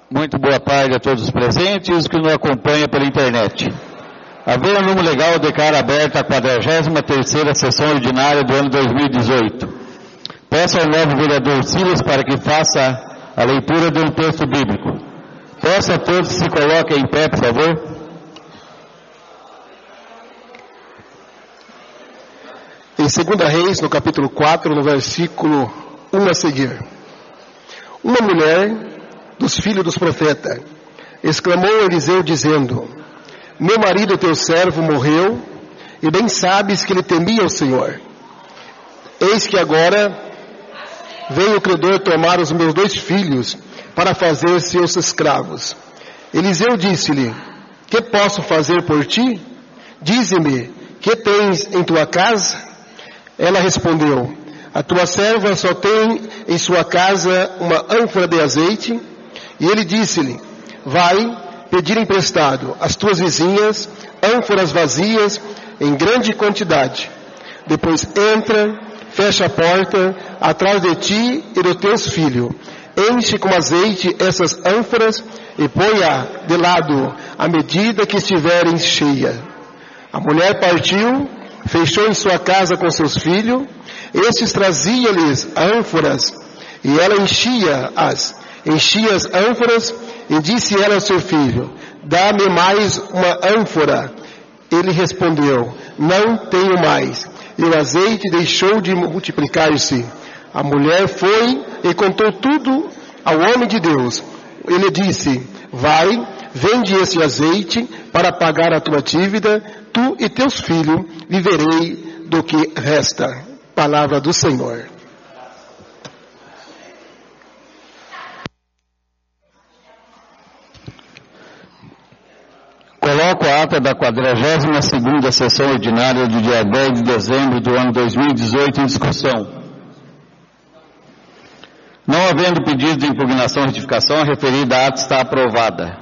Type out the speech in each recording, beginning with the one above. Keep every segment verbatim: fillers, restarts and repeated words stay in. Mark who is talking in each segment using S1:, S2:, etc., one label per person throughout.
S1: Muito boa tarde a todos os presentes e os que nos acompanham pela internet. Havendo número legal, declara aberta a quadragésima terceira sessão ordinária do ano dois mil e dezoito. Peço ao novo vereador Silas para que faça a leitura de um texto bíblico. Peço a todos que se coloquem em pé, por favor.
S2: Em segunda Reis, no capítulo quatro, no versículo um a seguir. Uma mulher dos filhos dos profetas exclamou a Eliseu dizendo: meu marido teu servo morreu, e bem sabes que ele temia o Senhor. Eis que agora vem o credor tomar os meus dois filhos para fazer seus escravos. Eliseu disse-lhe: que posso fazer por ti? Dize-me, que tens em tua casa? Ela respondeu: a tua serva só tem em sua casa uma ânfora de azeite. E ele disse-lhe: vai pedir emprestado às tuas vizinhas ânforas vazias em grande quantidade. Depois entra, fecha a porta atrás de ti e dos teus filhos. Enche com azeite essas ânforas e põe-a de lado à medida que estiverem cheias. A mulher partiu, fechou em sua casa com seus filhos. Estes trazia-lhes ânforas e ela enchia-as. Enchia as ânforas e disse ela ao seu filho: dá-me mais uma ânfora. Ele respondeu: não tenho mais. E o azeite deixou de multiplicar-se. A mulher foi e contou tudo ao homem de Deus. Ele disse: vai, vende esse azeite para pagar a tua dívida, tu e teus filhos viverei do que resta. Palavra do Senhor.
S1: Coloco a ata da quadragésima segunda sessão ordinária do dia dez de dezembro do ano dois mil e dezoito em discussão. Não havendo pedido de impugnação ou retificação, a referida ata está aprovada.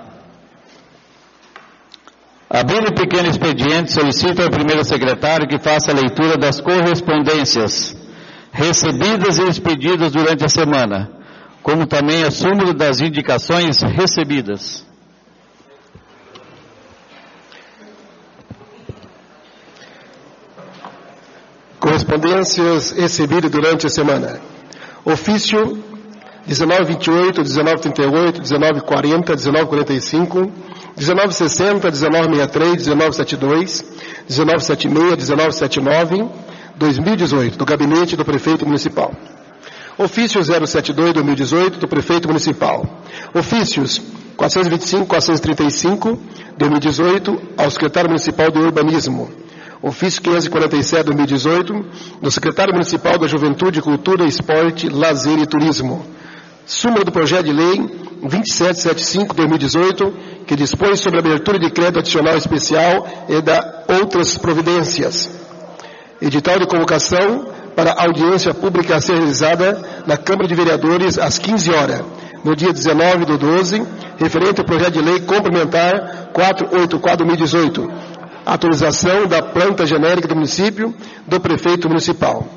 S1: Abrindo o pequeno expediente, solicito ao primeiro secretário que faça a leitura das correspondências recebidas e expedidas durante a semana, como também a súmula das indicações recebidas.
S2: Correspondências recebidas durante a semana. Ofício dezenove vinte e oito, dezenove trinta e oito, dezenove quarenta, dezenove quarenta e cinco, dezenove sessenta, dezenove sessenta e três, dezenove setenta e dois, dezenove setenta e seis, dezenove setenta e nove, dois mil e dezoito, do gabinete do prefeito municipal. Ofício zero setenta e dois, dois mil e dezoito, do prefeito municipal. Ofícios quatrocentos e vinte e cinco, quatrocentos e trinta e cinco, dois mil e dezoito, ao secretário municipal de urbanismo. Ofício quinhentos e quarenta e sete, dois mil e dezoito, do secretário municipal da Juventude, Cultura, Esporte, Lazer e Turismo. Súmula do projeto de lei vinte e sete setenta e cinco, dois mil e dezoito, que dispõe sobre a abertura de crédito adicional especial e da outras providências. Edital de convocação para audiência pública a ser realizada na Câmara de Vereadores às quinze horas, no dia dezenove do doze, referente ao projeto de lei complementar quatrocentos e oitenta e quatro, dois mil e dezoito. Atualização da planta genérica do município, do prefeito municipal.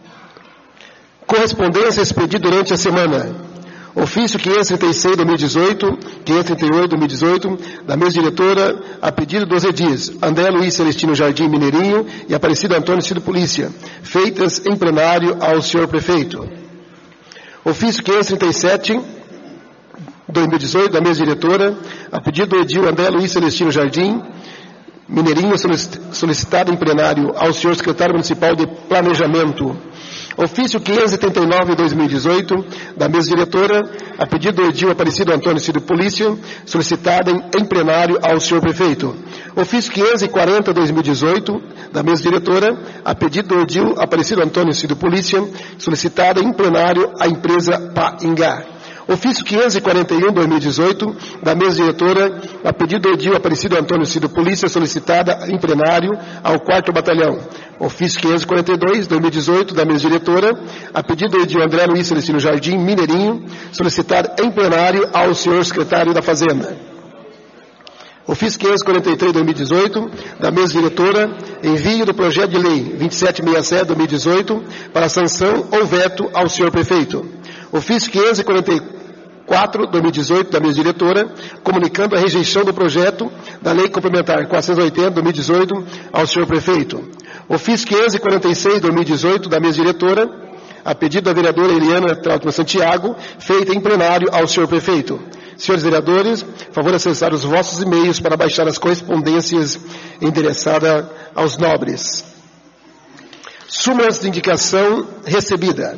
S2: Correspondência expedida durante a semana. Ofício quinhentos e trinta e seis, dois mil e dezoito, quinhentos e trinta e oito, dois mil e dezoito, da mesa diretora, a pedido dos edis André Luiz Celestino Jardim Mineirinho e Aparecido Antônio Cido Polícia, feitas em plenário ao senhor prefeito. Ofício quinhentos e trinta e sete, dois mil e dezoito, da mesa diretora, a pedido do edil André Luiz Celestino Jardim Mineirinho, solicitado em plenário ao senhor secretário municipal de planejamento. Ofício quinhentos e setenta e nove, dois mil e dezoito, da mesa diretora, a pedido do edil Aparecido Antônio Cido Polícia, solicitada em, em plenário ao senhor prefeito. Ofício quinhentos e quarenta, dois mil e dezoito, da mesa diretora, a pedido do edil Aparecido Antônio Cido Polícia, solicitada em plenário à empresa Paingá. Ofício quinhentos e quarenta e um, dois mil e dezoito, da mesa diretora, a pedido do edil Aparecido Antônio Cido Polícia, solicitada em plenário ao quarto Batalhão. Ofício quinhentos e quarenta e dois, dois mil e dezoito, da mesa diretora, a pedido do edil André Luiz Celestino Jardim Mineirinho, solicitada em plenário ao senhor secretário da Fazenda. Ofício quinhentos e quarenta e três, dois mil e dezoito, da mesa diretora, envio do projeto de lei vinte e sete sessenta e sete, dois mil e dezoito, para sanção ou veto ao senhor prefeito. Ofício quinhentos e quarenta e quatro, dois mil e dezoito, da mesa diretora, comunicando a rejeição do projeto da Lei Complementar quatrocentos e oitenta, dois mil e dezoito, ao senhor prefeito. Ofício quinhentos e quarenta e seis, dois mil e dezoito, da mesa diretora, a pedido da vereadora Eliana Trautmann Santiago, feita em plenário ao senhor prefeito. Senhores vereadores, favor acessar os vossos e-mails para baixar as correspondências endereçadas aos nobres. Súmulas de indicação recebida.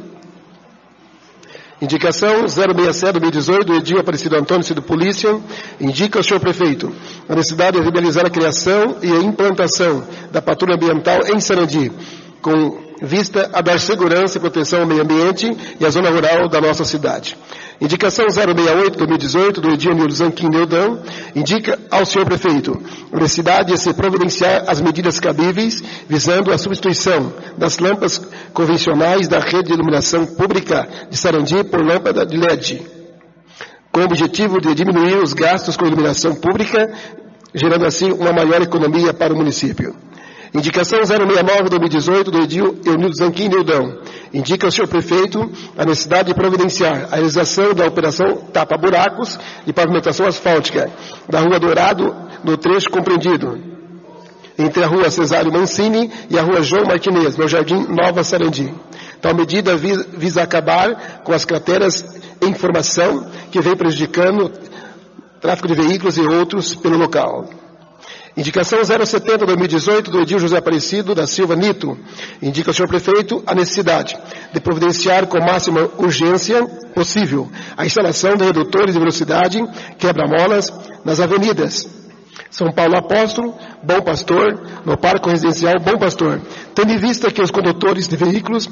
S2: Indicação zero sessenta e sete, dois mil e dezoito, do Edil Aparecido Antônio, Cido Polícia, indica ao senhor prefeito a necessidade de realizar a criação e a implantação da patrulha ambiental em Sarandi, com vista a dar segurança e proteção ao meio ambiente e à zona rural da nossa cidade. Indicação zero sessenta e oito, dois mil e dezoito, do Edil Nildo Zanquim Neudão, indica ao senhor prefeito a necessidade de se providenciar as medidas cabíveis visando a substituição das lâmpadas convencionais da rede de iluminação pública de Sarandi por lâmpada de L E D, com o objetivo de diminuir os gastos com iluminação pública, gerando assim uma maior economia para o município. Indicação zero sessenta e nove, dois mil e dezoito, do Edil Eunildo Zanquim Neudão, indica ao senhor prefeito a necessidade de providenciar a realização da operação tapa-buracos de pavimentação asfáltica da Rua Dourado, no trecho compreendido entre a Rua Cesário Mancini e a Rua João Martinez, no Jardim Nova Sarandi. Tal medida visa, visa acabar com as crateras em formação que vem prejudicando o tráfego de veículos e outros pelo local. Indicação zero setenta, dois mil e dezoito, do Edil José Aparecido da Silva Nito, indica ao senhor prefeito a necessidade de providenciar com máxima urgência possível a instalação de redutores de velocidade, quebra-molas nas avenidas São Paulo Apóstolo, Bom Pastor, no Parque Residencial Bom Pastor, tendo em vista que os condutores de veículos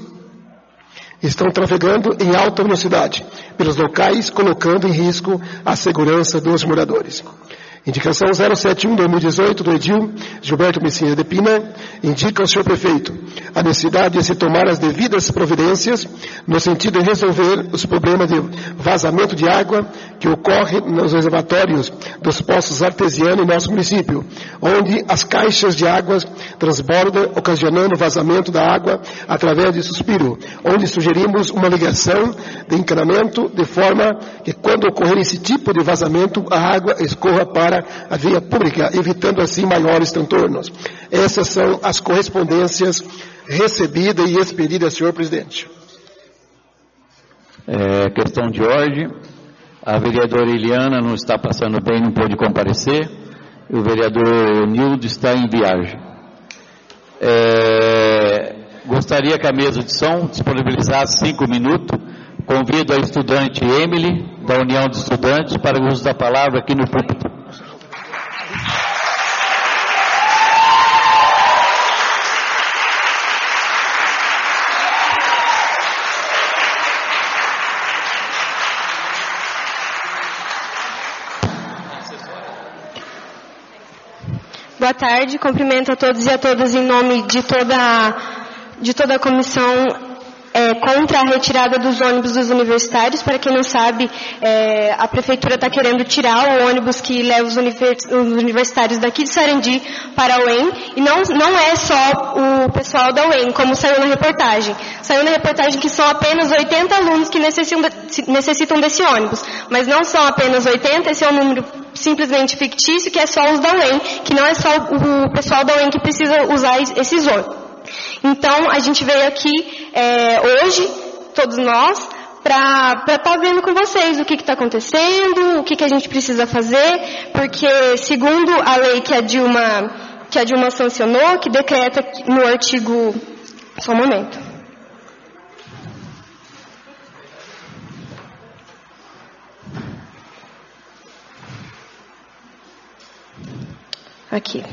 S2: estão trafegando em alta velocidade pelos locais, colocando em risco a segurança dos moradores. Indicação zero setenta e um, dois mil e dezoito, do Edil Gilberto Messina de Pina, indica ao senhor prefeito a necessidade de se tomar as devidas providências no sentido de resolver os problemas de vazamento de água que ocorre nos reservatórios dos poços artesianos em nosso município, onde as caixas de águas transbordam, ocasionando vazamento da água através de suspiro, onde sugerimos uma ligação de encanamento de forma que quando ocorrer esse tipo de vazamento, a água escorra para a via pública, evitando assim maiores transtornos. Essas são as correspondências recebidas e expedidas, senhor presidente.
S1: É, questão de ordem. A vereadora Eliana não está passando bem, não pôde comparecer. E o vereador Nildo está em viagem. É, gostaria que a mesa de som disponibilizasse cinco minutos. Convido a estudante Emily, da União de Estudantes, para o uso da palavra aqui no púlpito.
S3: Boa tarde, cumprimento a todos e a todas em nome de toda, de toda a comissão é, contra a retirada dos ônibus dos universitários. Para quem não sabe, é, a prefeitura está querendo tirar o ônibus que leva os, univers, os universitários daqui de Sarandi para a U E M, e não, não é só o pessoal da U E M, como saiu na reportagem. Saiu na reportagem que são apenas oitenta alunos que necessitam, de, necessitam desse ônibus, mas não são apenas oitenta, esse é um número simplesmente fictício, que é só os da U E M, que não é só o pessoal da U E M que precisa usar esses ônibus. Então, a gente veio aqui é, hoje, todos nós, para estar vendo com vocês o que está acontecendo, o que, que a gente precisa fazer, porque segundo a lei que a Dilma, que a Dilma sancionou, que decreta no artigo... Só um momento. Aqui.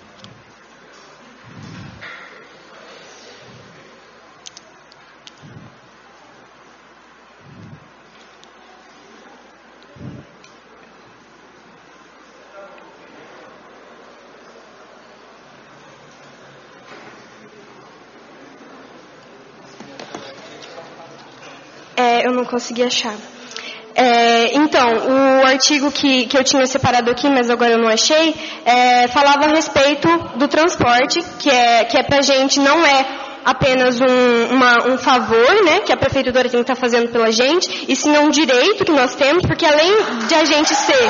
S3: É, eu não consegui achar. É, então, o artigo que, que eu tinha separado aqui, mas agora eu não achei, é, falava a respeito do transporte, que é, que é pra gente, não é apenas um, uma, um favor, né, que a prefeitura tem que estar fazendo pela gente, e sim um direito que nós temos, porque além de a gente ser...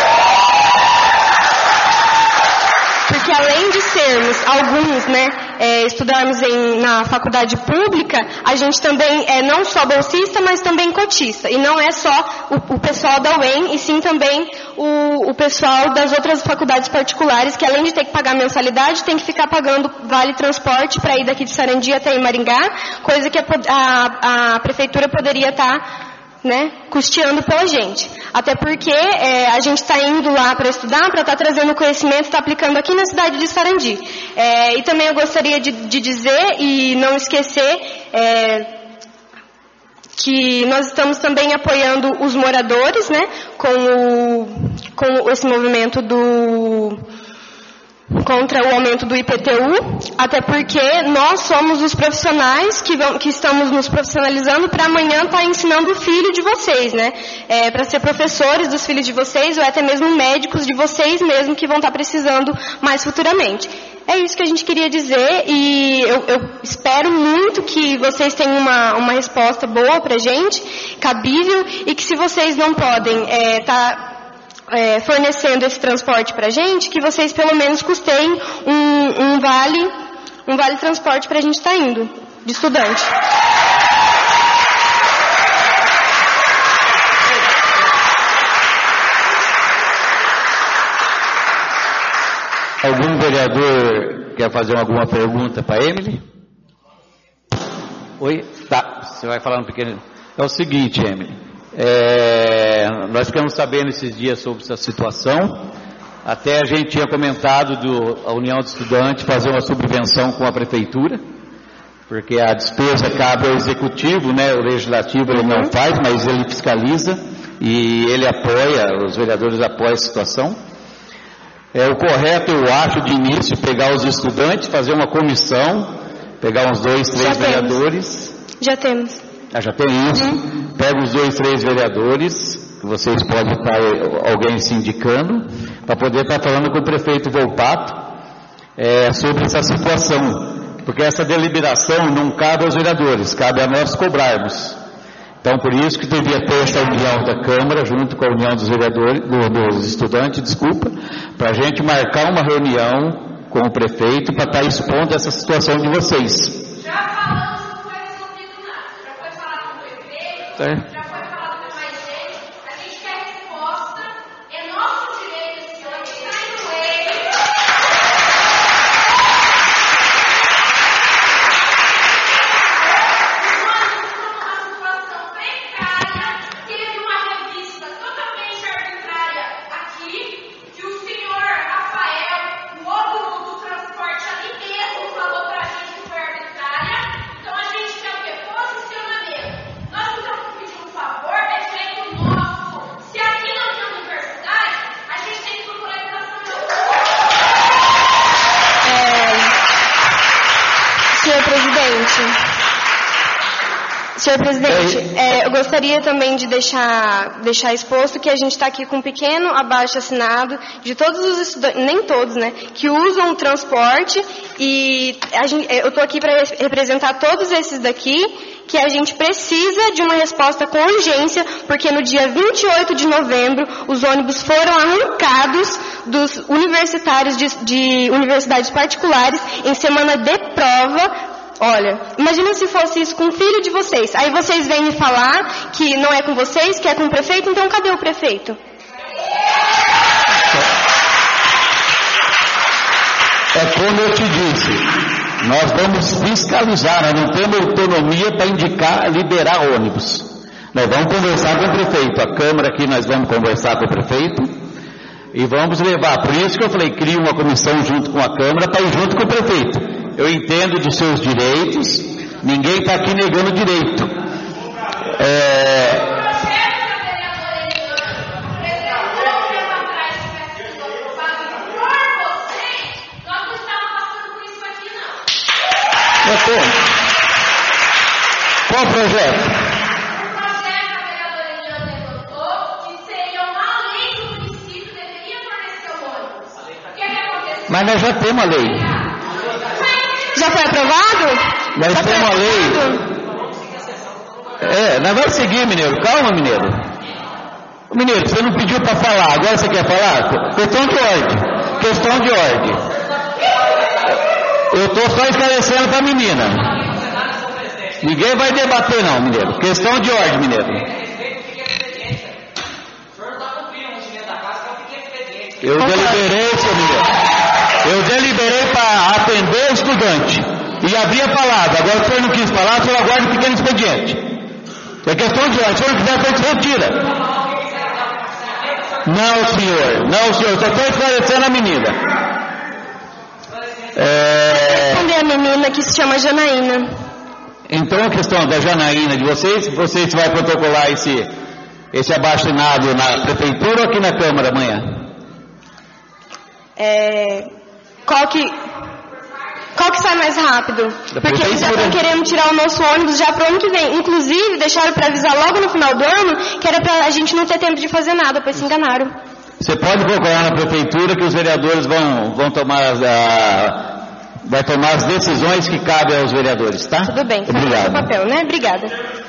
S3: Porque além de sermos alguns, né, é, estudarmos em, na faculdade pública, a gente também é não só bolsista, mas também cotista. E não é só o, o pessoal da U E M, e sim também o, o pessoal das outras faculdades particulares, que além de ter que pagar mensalidade, tem que ficar pagando vale transporte para ir daqui de Sarandi até em Maringá, coisa que a, a, a prefeitura poderia estar... né, custeando pela gente. Até porque é, a gente está indo lá para estudar, para estar tá trazendo conhecimento, está aplicando aqui na cidade de Sarandi. É, e também eu gostaria de, de dizer e não esquecer é, que nós estamos também apoiando os moradores, né, com, o, com esse movimento do... contra o aumento do I P T U, até porque nós somos os profissionais que, vão, que estamos nos profissionalizando para amanhã estar tá ensinando o filho de vocês, né? É, para ser professores dos filhos de vocês ou até mesmo médicos de vocês mesmo que vão estar tá precisando mais futuramente. É isso que a gente queria dizer e eu, eu espero muito que vocês tenham uma, uma resposta boa para a gente, cabível, e que se vocês não podem estar... É, tá É, fornecendo esse transporte para a gente, que vocês pelo menos custeiem um, um vale, um vale transporte para a gente estar indo, de estudante.
S1: Algum vereador quer fazer alguma pergunta para a Emily? Oi? Tá, você vai falar um pequeno... É o seguinte, Emily. É, nós ficamos sabendo esses dias sobre essa situação. Até a gente tinha comentado do, a União de Estudantes fazer uma subvenção com a prefeitura, porque a despesa cabe ao executivo, né? O legislativo ele não faz, mas ele fiscaliza e ele apoia, os vereadores apoiam a situação. É o correto, eu acho, de início, pegar os estudantes, fazer uma comissão, pegar uns dois, três
S3: Já
S1: vereadores.
S3: Temos. Já temos.
S1: Ah, já tem isso. Uhum. Pega os dois, três vereadores, que vocês podem estar alguém se indicando, para poder estar falando com o prefeito Volpato é, sobre essa situação. Porque essa deliberação não cabe aos vereadores, cabe a nós cobrarmos. Então, por isso que devia ter essa união da Câmara, junto com a união dos vereadores, dos estudantes, desculpa, para a gente marcar uma reunião com o prefeito para estar expondo essa situação de vocês.
S4: Já falamos. Já foi falado com mais gente, a gente quer resposta, é nosso direito esse ano, está indo ele. Nós estamos numa situação precária, teve uma revista totalmente arbitrária aqui, que o senhor Rafael, o órgão do transporte ali mesmo, falou para a gente que foi arbitrária, então a gente quer o quê? Posicionamento. Nós estamos pedindo um favor, é direito nosso. Se aqui não tem universidade, a gente tem que procurar educação.
S3: É, senhor presidente, senhor presidente, é, eu gostaria também de deixar, deixar exposto que a gente está aqui com um pequeno abaixo assinado de todos os estudantes, nem todos, né, que usam o transporte e a gente, eu estou aqui para representar todos esses daqui, que a gente precisa de uma resposta com urgência, porque no dia vinte e oito de novembro, os ônibus foram arrancados dos universitários de, de universidades particulares em semana de prova. Olha, imagina se fosse isso com o filho de vocês. Aí vocês vêm me falar que não é com vocês, que é com o prefeito, então cadê o prefeito?
S1: É como eu te disse. Nós vamos fiscalizar, nós não temos autonomia para indicar, liberar ônibus. Nós vamos conversar com o prefeito, a Câmara aqui nós vamos conversar com o prefeito e vamos levar. Por isso que eu falei, cria uma comissão junto com a Câmara para ir junto com o prefeito. Eu entendo dos seus direitos, ninguém está aqui negando direito. É... Qual projeto?
S4: O projeto a vereadora Eliane levantou que seria uma lei que o município deveria fornecer o ônibus. O que é que aconteceu?
S1: Mas nós já temos a lei.
S3: Já foi aprovado?
S1: Nós
S3: Tá
S1: temos a lei.
S3: perguntando?
S1: É, nós vamos seguir, mineiro. Calma, mineiro. Mineiro, você não pediu para falar, agora você quer falar? Questão de ordem. Questão de ordem. Eu estou só esclarecendo para a menina. Ninguém vai debater não, mineiro. Questão de ordem, mineiro. Eu deliberei, seu mineiro. Eu deliberei para atender o estudante. E havia falado. Agora o senhor não quis falar, o senhor aguarda um pequeno expediente. É questão de ordem. Se o senhor não quiser, você retira. Não, senhor. Não, senhor. Só estou esclarecendo a menina. É...
S3: Responder a menina que se chama Janaína.
S1: Então a questão da Janaína de vocês, vocês vão protocolar esse, esse abaixo-assinado na prefeitura ou aqui na Câmara amanhã?
S3: É, qual que qual que sai mais rápido?
S1: Da
S3: Porque eles já
S1: prefeitura.
S3: estão querendo tirar o nosso ônibus já para o ano que vem. Inclusive, deixaram para avisar logo no final do ano que era para a gente não ter tempo de fazer nada, pois se enganaram.
S1: Você pode procurar na prefeitura que os vereadores vão, vão tomar as, a, vai tomar as decisões que cabem aos vereadores, tá?
S3: Tudo bem, faz
S1: Obrigado.
S3: o papel, né? Obrigada.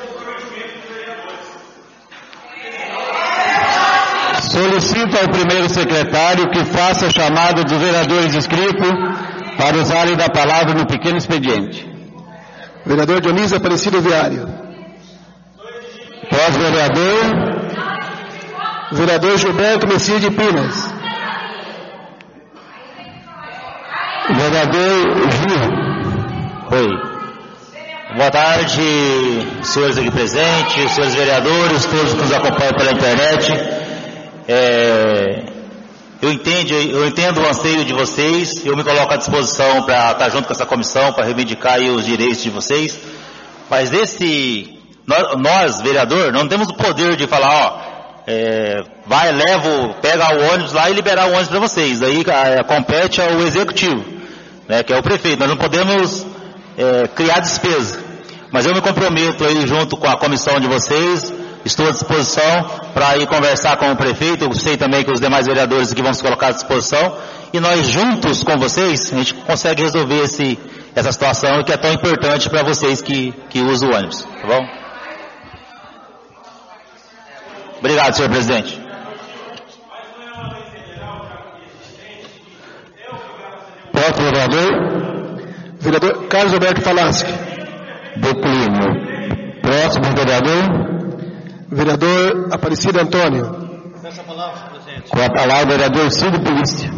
S1: Solicito ao primeiro secretário que faça a chamada dos vereadores inscritos para usarem da palavra no pequeno expediente.
S2: Vereador Dionísio Aparecido Viário.
S1: Pós-vereador,
S2: Vereador Gilberto Messias de Pinas.
S1: vereador Gil.
S5: Oi. Boa tarde, senhores aqui presentes, senhores vereadores, todos que nos acompanham pela internet. É, eu, entendo, eu entendo o anseio de vocês, eu me coloco à disposição para estar junto com essa comissão, para reivindicar aí os direitos de vocês, mas esse, nós, nós, vereador, não temos o poder de falar, ó, é, vai, leva, pega o ônibus lá e liberar o ônibus para vocês, aí a, compete ao executivo, né, que é o prefeito, nós não podemos é, criar despesa, mas eu me comprometo aí junto com a comissão de vocês. Estou à disposição para ir conversar com o prefeito, eu sei também que os demais vereadores aqui vão se colocar à disposição, e nós juntos com vocês, a gente consegue resolver esse, essa situação que é tão importante para vocês que, que usam o ônibus, tá bom? Obrigado, senhor presidente.
S1: Próximo vereador,
S2: Vereador Carlos Alberto Falaschi.
S1: declínio. Próximo vereador,
S2: Vereador Aparecido Antônio.
S1: com a palavra o vereador Ciro Polícia.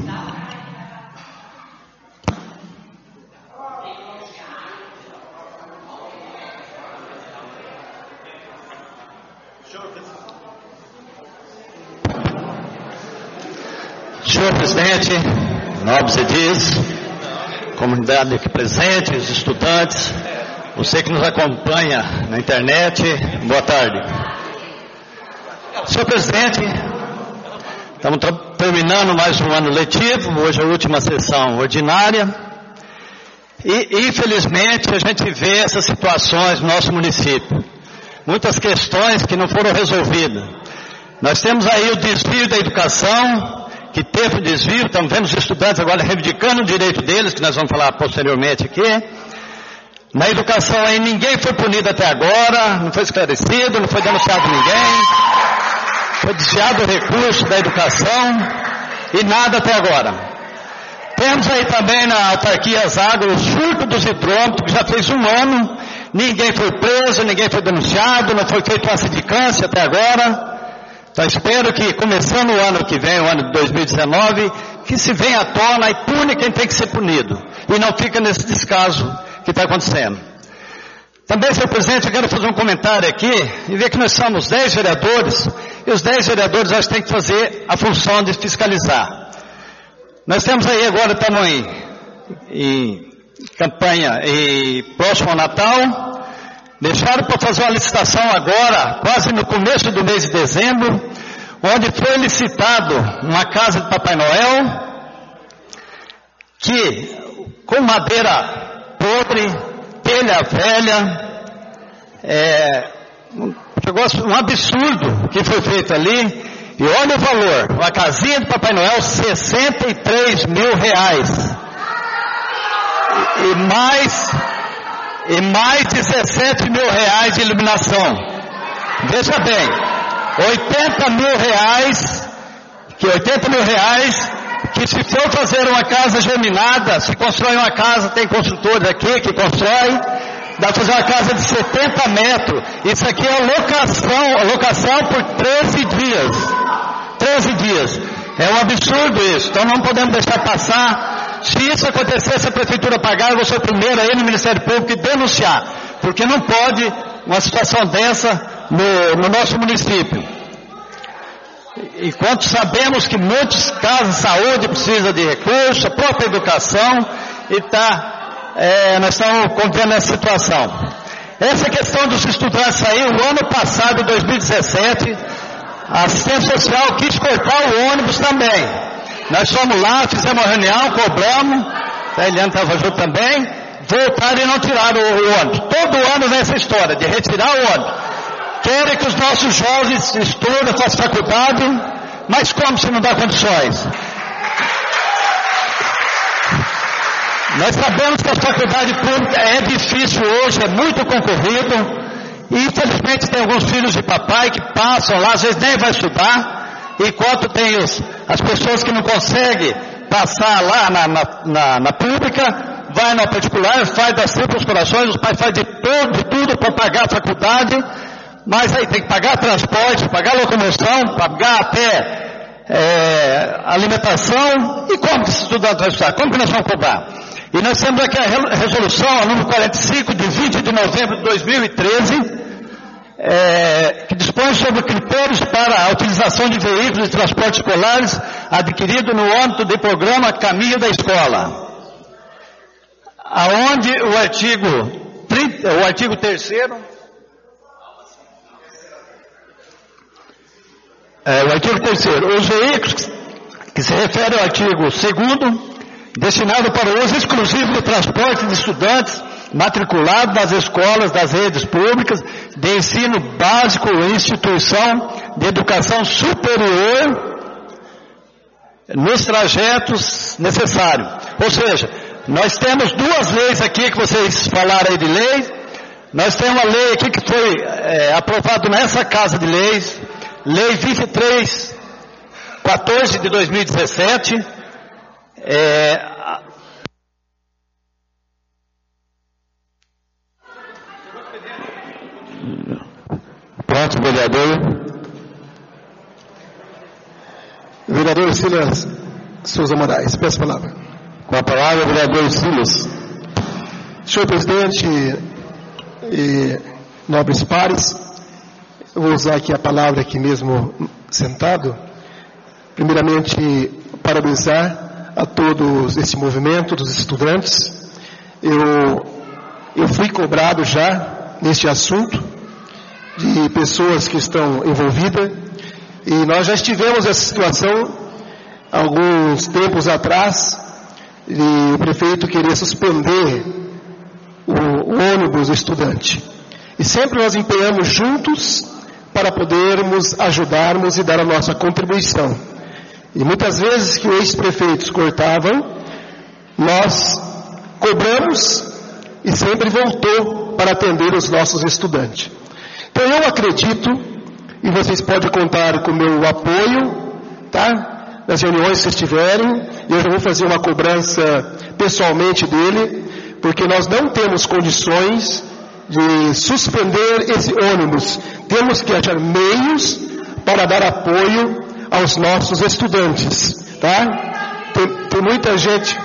S6: Senhor presidente, nobres edis, comunidade aqui presente, os estudantes, você que nos acompanha na internet, boa tarde. Senhor presidente, estamos terminando mais um ano letivo, hoje é a última sessão ordinária, e infelizmente a gente vê essas situações no nosso município, muitas questões que não foram resolvidas. Nós temos aí o desvio da educação, que teve um desvio, estamos vendo os estudantes agora reivindicando o direito deles, que nós vamos falar posteriormente aqui. Na educação aí ninguém foi punido até agora, não foi esclarecido, não foi denunciado ninguém, foi desviado o recurso da educação e nada até agora. Temos aí também na autarquia Zago o surto dos hidrômetros, que já fez um ano, ninguém foi preso, ninguém foi denunciado, não foi feita uma sindicância até agora. Então espero que começando o ano que vem, o ano de dois mil e dezenove, que se venha à tona e pune quem tem que ser punido. E não fica nesse descaso que está acontecendo. Também, senhor presidente, eu quero fazer um comentário aqui e ver que nós somos dez vereadores e os dez vereadores nós temos que fazer a função de fiscalizar. Nós temos aí agora, estamos em, em campanha e próximo ao Natal. Deixaram para fazer uma licitação agora, quase no começo do mês de dezembro, onde foi licitado uma casa de Papai Noel, que com madeira podre, telha velha, é, um, negócio, um absurdo que foi feito ali, e olha o valor, uma casinha de Papai Noel, sessenta e três mil reais, e, e mais... e mais dezessete mil reais de iluminação. Veja bem, oitenta mil reais, que oitenta mil reais, que se for fazer uma casa geminada, se constrói uma casa, tem construtores aqui que constrói, dá para fazer uma casa de setenta metros. Isso aqui é locação, locação por treze dias. treze dias. É um absurdo isso, então não podemos deixar passar. Se isso acontecer, se a prefeitura pagar, eu vou ser o primeiro aí no Ministério Público e denunciar, porque não pode uma situação dessa no, no nosso município. Enquanto sabemos que muitos casos de saúde precisam de recursos, a própria educação, e tá, é, nós estamos convivendo essa situação. Essa questão dos estudantes aí, o ano passado, dois mil e dezessete, a assistência social quis cortar o ônibus também. Nós fomos lá, fizemos uma reunião, cobramos, a Eliane estava junto também, voltaram e não tiraram o, o ônibus. Todo ano vem essa história de retirar o ônibus. Querem que os nossos jovens estudem, façam faculdade, mas como se não dá condições? Nós sabemos que a faculdade pública é difícil hoje, é muito concorrido. E infelizmente tem alguns filhos de papai que passam lá, às vezes nem vai estudar, enquanto tem os, as pessoas que não conseguem passar lá na, na, na, na pública, vai na particular, faz das tripas corações, os pais fazem de tudo, de tudo para pagar a faculdade, mas aí tem que pagar transporte, pagar locomoção, pagar até é, alimentação, e como que esse estudante vai estudar? Como que nós vamos cobrar? E nós temos aqui a resolução, a número quarenta e cinco, de vinte de novembro de dois mil e treze, é, que dispõe sobre critérios para a utilização de veículos de transporte escolares adquiridos no âmbito do programa Caminho da Escola. Aonde o artigo, trinta, o artigo terceiro, é, o artigo terceiro, os veículos que se referem ao artigo segundo, destinado para o uso exclusivo do transporte de estudantes matriculados nas escolas das redes públicas de ensino básico ou instituição de educação superior nos trajetos necessários. Ou seja, nós temos duas leis aqui que vocês falaram aí de lei. Nós temos uma lei aqui que foi é, aprovada nessa Casa de Leis, Lei vinte e três, quatorze de dois mil e dezessete, É,
S1: Pronto, vereador.
S2: Vereador Silas Souza Moraes, peço a palavra.
S1: Com a palavra, vereador Silas.
S2: Senhor presidente e nobres pares, eu vou usar aqui a palavra aqui mesmo sentado. Primeiramente, parabenizar a todos esse movimento dos estudantes. Eu, eu fui cobrado já neste assunto de pessoas que estão envolvidas, e nós já estivemos nessa situação alguns tempos atrás, de o prefeito querer suspender o, o ônibus do estudante. E sempre nós empenhamos juntos para podermos ajudarmos e dar a nossa contribuição. E muitas vezes que os ex-prefeitos cortavam, nós cobramos e sempre voltou para atender os nossos estudantes. Então eu acredito, e vocês podem contar com o meu apoio, tá? Nas reuniões que vocês tiverem, eu já vou fazer uma cobrança pessoalmente dele, porque nós não temos condições de suspender esse ônibus. Temos que achar meios para dar apoio aos nossos estudantes, tá? Tem, tem muita gente...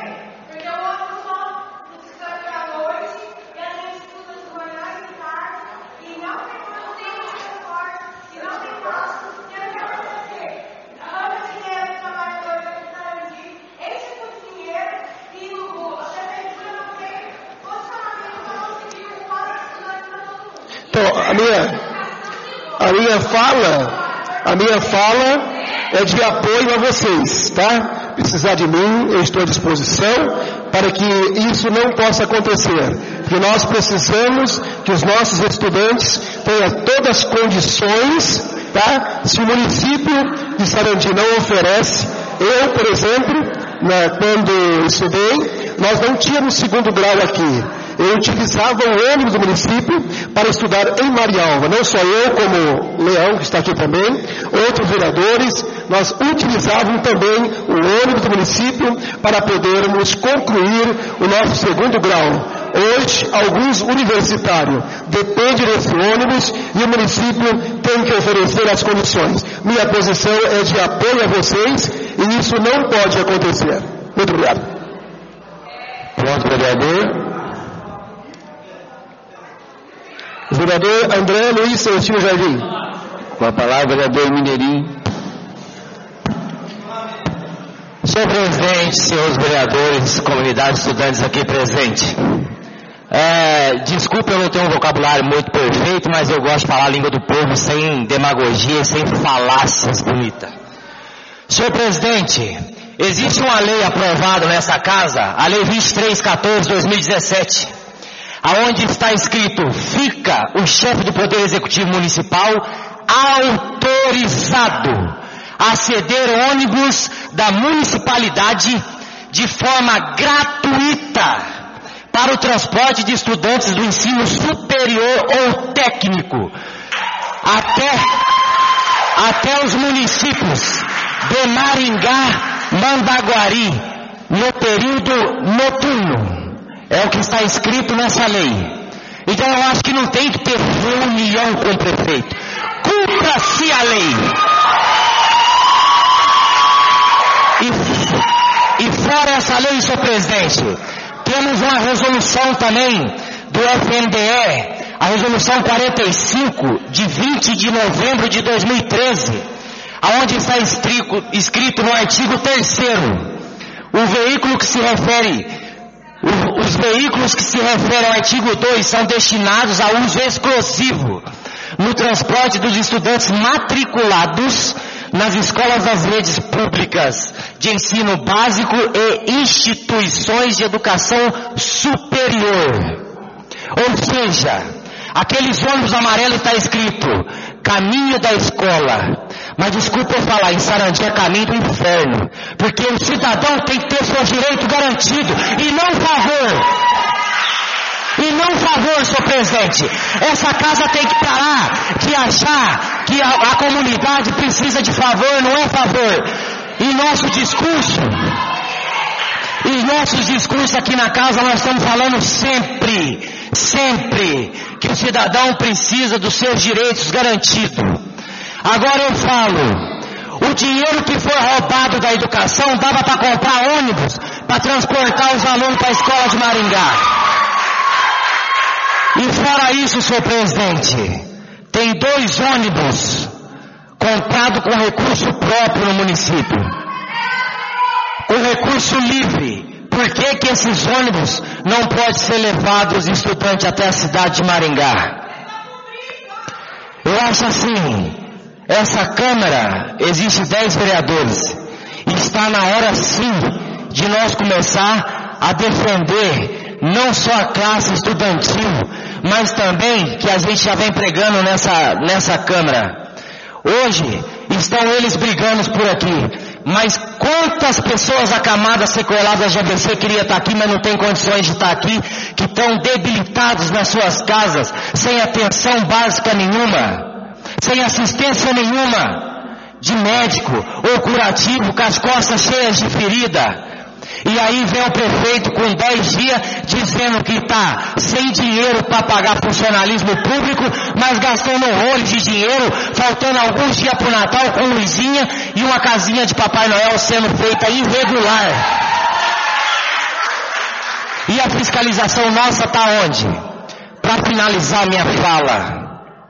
S2: Então, a minha, a minha fala, a minha fala é de apoio a vocês, tá? Precisar de mim, eu estou à disposição para que isso não possa acontecer. Porque nós precisamos que os nossos estudantes tenham todas as condições, tá? Se o município de Sarandi não oferece, eu, por exemplo, né, quando estudei, nós não tínhamos segundo grau aqui. eu utilizava o ônibus do município para estudar em Marialva. Não só eu, como Leão, que está aqui também, outros vereadores, nós utilizávamos também o ônibus do município para podermos concluir o nosso segundo grau. Hoje, alguns universitários dependem desse ônibus e o município tem que oferecer as condições. Minha posição é de apoio a vocês e isso não pode acontecer. Muito obrigado.
S1: Pronto, vereador.
S2: Vereador André Luiz Celestino Jardim.
S1: Com a palavra, vereador Mineirinho.
S5: Senhor presidente, senhores vereadores, comunidade estudantes aqui presente. É, desculpa, eu não tenho um vocabulário muito perfeito, mas eu gosto de falar a língua do povo sem demagogia, sem falácias bonitas. Senhor presidente, existe uma lei aprovada nessa casa, a lei vinte e três, quatorze, dois mil e dezessete, aonde está escrito: fica o chefe do Poder Executivo Municipal autorizado a ceder ônibus da municipalidade de forma gratuita para o transporte de estudantes do ensino superior ou técnico até, até os municípios de Maringá, Mandaguari, no período noturno. É o que está escrito nessa lei. Então eu acho que não tem que ter reunião com o prefeito. Cumpra-se a lei. E, e fora essa lei, senhor presidente, temos uma resolução também do F N D E, a resolução quarenta e cinco, de vinte de novembro de dois mil e treze, aonde está escrito, escrito no artigo terceiro, o veículo que se refere, o, os veículos que se referem ao artigo dois são destinados a uso exclusivo no transporte dos estudantes matriculados nas escolas das redes públicas de ensino básico e instituições de educação superior. Ou seja, aqueles ônibus amarelos está escrito caminho da escola. Mas desculpa eu falar, em Sarandi é caminho do inferno. Porque o cidadão tem que ter seu direito garantido e não favor. E não favor, senhor presidente. Essa casa tem que parar de achar que a, a comunidade precisa de favor, não é favor. E nosso discurso, e nossos discursos aqui na casa, nós estamos falando sempre, sempre, que o cidadão precisa dos seus direitos garantidos. Agora eu falo, o dinheiro que foi roubado da educação dava para comprar ônibus, para transportar os alunos para a escola de Maringá. E fora isso, senhor presidente, tem dois ônibus comprados com recurso próprio no município, com recurso livre. Por que que esses ônibus não podem ser levados os estudantes até a cidade de Maringá? Eu acho assim, essa Câmara, existe dez vereadores, e está na hora sim de nós começar a defender não só a classe estudantil, mas também que a gente já vem pregando nessa, nessa Câmara. Hoje estão eles brigando por aqui, mas quantas pessoas acamadas, sequeladas de A V C queria estar aqui, mas não tem condições de estar aqui, que estão debilitados nas suas casas, sem atenção básica nenhuma, sem assistência nenhuma de médico ou curativo, com as costas cheias de ferida. E aí vem o prefeito com dez dias dizendo que está sem dinheiro para pagar funcionalismo público, mas gastando horrores de dinheiro, faltando alguns dias para o Natal com luzinha e uma casinha de Papai Noel sendo feita irregular. E a fiscalização nossa está onde? Para finalizar minha fala,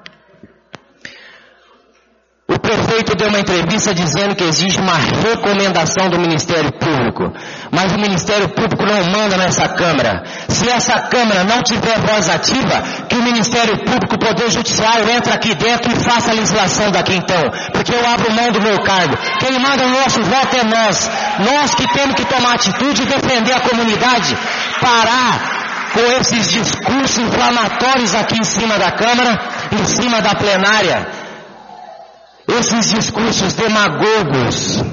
S5: o prefeito deu uma entrevista dizendo que existe uma recomendação do Ministério Público, mas o Ministério Público não manda nessa Câmara. Se essa Câmara não tiver voz ativa, que o Ministério Público, o Poder Judiciário, entre aqui dentro e faça a legislação daqui então, porque eu abro mão do meu cargo. Quem manda o nosso voto é nós, nós que temos que tomar atitude e defender a comunidade, parar com esses discursos inflamatórios aqui em cima da Câmara, em cima da plenária. Esses discursos demagogos.
S7: Só um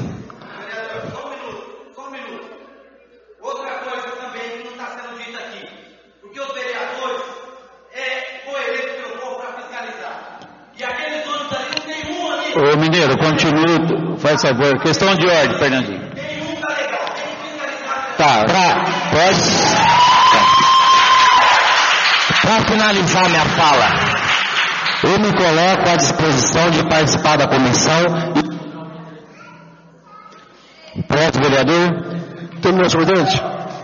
S7: minuto, só um minuto. Outra coisa também que não está sendo dita aqui. Porque os vereadores
S1: Ô Mineiro, continue, faz favor. Questão de ordem, Fernandinho. Tá, pra, pode.
S7: Para finalizar minha fala, eu me coloco à disposição de participar da comissão.
S1: Pronto, vereador.
S2: Terminou, senhor presidente.